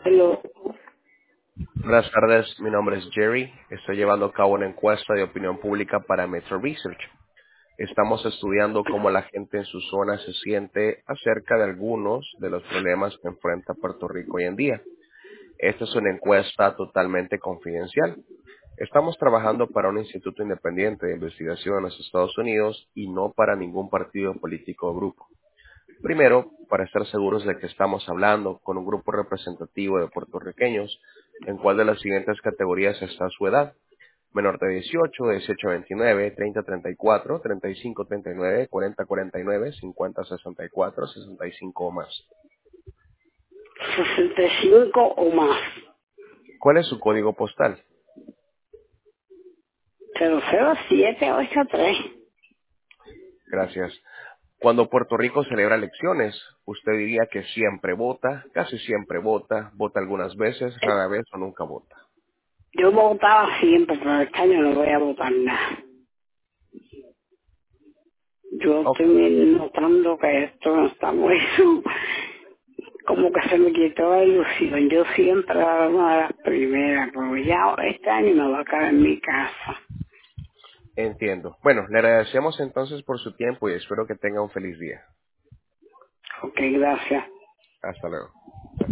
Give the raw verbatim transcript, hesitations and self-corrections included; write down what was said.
Lo, Buenas tardes, mi nombre es Jerry. Estoy llevando a cabo una encuesta de opinión pública para Metro Research. Estamos estudiando cómo la gente en su zona se siente acerca de algunos de los problemas que enfrenta Puerto Rico hoy en día. Esta es una encuesta totalmente confidencial. Estamos trabajando para un instituto independiente de investigación en los Estados Unidos y no para ningún partido político o grupo. Primero, para estar seguros de que estamos hablando con un grupo representativo de puertorriqueños, ¿en cuál de las siguientes categorías está su edad? Menor de dieciocho, dieciocho a veintinueve, treinta a treinta y cuatro, treinta y cinco a treinta y nueve, cuarenta a cuarenta y nueve, cincuenta a sesenta y cuatro, sesenta y cinco o más. sesenta y cinco o más. ¿Cuál es su código postal? cero cero siete ocho tres. Gracias. Cuando Puerto Rico celebra elecciones, usted diría que siempre vota, casi siempre vota, vota algunas veces, rara vez o nunca vota. Yo votaba siempre, pero este año no voy a votar nada. Yo Ok. estoy notando que esto no está bueno. Como que se me quitó la ilusión. Yo siempre era una de las primeras, pero ya este año me va a caer en mi casa. Entiendo. Bueno, le agradecemos entonces por su tiempo y espero que tenga un feliz día. Ok, gracias. Hasta luego.